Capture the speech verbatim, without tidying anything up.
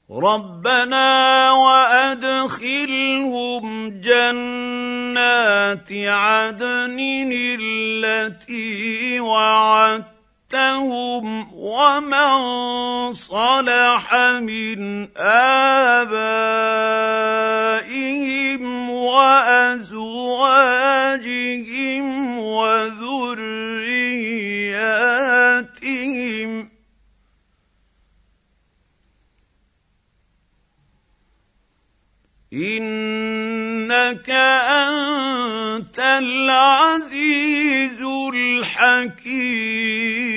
ربنا وادخلهم جنات عدن التي وعدتهم ومن صلح من آبائهم وأزواجهم وذرياتهم إنك أنت العزيز الحكيم.